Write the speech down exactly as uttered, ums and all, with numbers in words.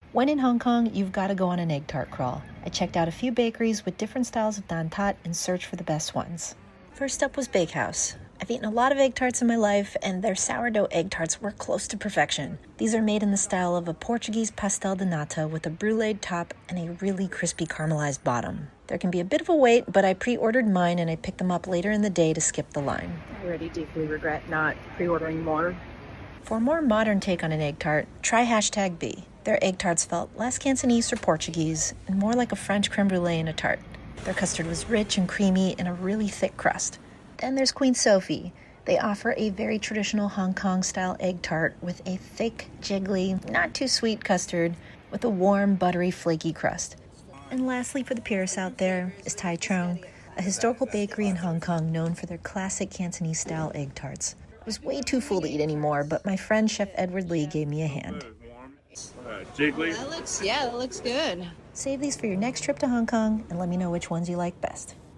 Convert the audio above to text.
When in Hong Kong, you've got to go on an egg tart crawl. I checked out a few bakeries with different styles of dan tat and searched for the best ones. First up was Bakehouse. I've eaten a lot of egg tarts in my life, and their sourdough egg tarts were close to perfection. These are made in the style of a Portuguese pastel de nata with a brulee top and a really crispy caramelized bottom. There can be a bit of a wait, but I pre-ordered mine and I picked them up later in the day to skip the line. I already deeply regret not pre-ordering more. For a more modern take on an egg tart, try Hashtag B. Their egg tarts felt less Cantonese or Portuguese and more like a French creme brulee in a tart. Their custard was rich and creamy in a really thick crust. Then there's Queen Sophie. They offer a very traditional Hong Kong-style egg tart with a thick, jiggly, not too sweet custard with a warm, buttery, flaky crust. And lastly, for the purists out there, is Tai Trung, a historical bakery in Hong Kong known for their classic Cantonese-style egg tarts. I was way too full to eat anymore, but my friend Chef Edward Lee gave me a hand. Uh, jiggly. That looks, yeah, that looks good. Save these for your next trip to Hong Kong and let me know which ones you like best.